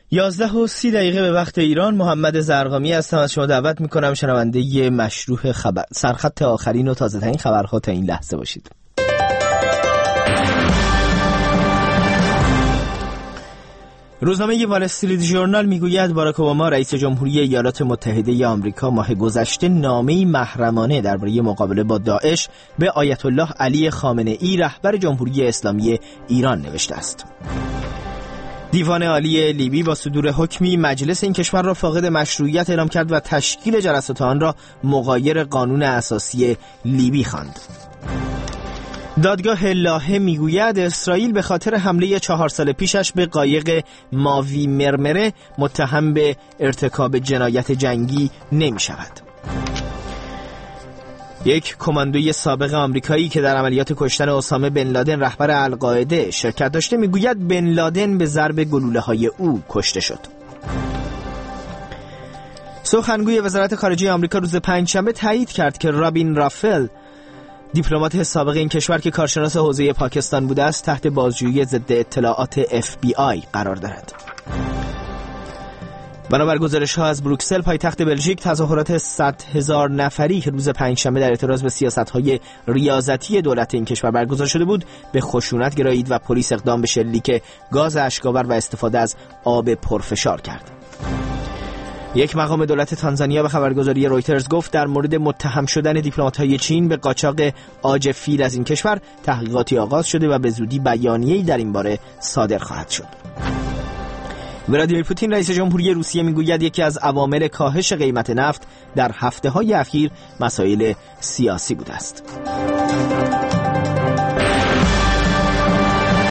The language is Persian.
11:30 به وقت ایران. محمد زرقامی هستم. از شما دعوت میکنم شنونده مشروح سرخط آخرین و تازه ترین خبرها تا این لحظه باشید. روزنامه وال استریت ژورنال میگوید باراک اوباما رئیس جمهوری ایالات متحده آمریکا ماه گذشته نامه‌ای محرمانه درباره مقابله با داعش به آیت الله علی خامنه‌ای رهبر جمهوری اسلامی ایران نوشته است. دیوان عالی لیبی با صدور حکمی مجلس این کشور را فاقد مشروعیت اعلام کرد و تشکیل جلسات آن را مغایر قانون اساسی لیبی خواند. دادگاه لاهه میگوید اسرائیل به خاطر حمله 4 سال پیشش به قایق ماوی مرمره متهم به ارتکاب جنایت جنگی نمی شود. یک کماندوی سابق آمریکایی که در عملیات کشتن اسامه بن لادن رهبر القاعده شرکت داشته میگوید بن لادن به ضرب گلوله‌های او کشته شد. سخنگوی وزارت خارجه آمریکا روز پنجشنبه تایید کرد که رابین رافل، دیپلمات سابق این کشور که کارشناس حوزه پاکستان بوده است، تحت بازجویی ضد اطلاعات FBI قرار دارد. بنابر گزارش‌ها از بروکسل پایتخت بلژیک، تظاهرات 100,000 نفری که روز پنجشنبه در اعتراض به سیاست‌های ریاضتی دولت این کشور برگزار شده بود به خشونت گرایید و پلیس اقدام به شلیک گاز اشک‌آور و استفاده از آب پرفشار کرد. یک مقام دولت تانزانیا به خبرگزاری رویترز گفت در مورد متهم شدن دیپلمات‌های چین به قاچاق عاج فیل از این کشور تحقیقاتی آغاز شده و به زودی بیانیه‌ای در این باره صادر خواهد شد. ولادیمیر پوتین رئیس جمهوری روسیه میگوید یکی از عوامل کاهش قیمت نفت در هفته‌های اخیر مسائل سیاسی بوده است.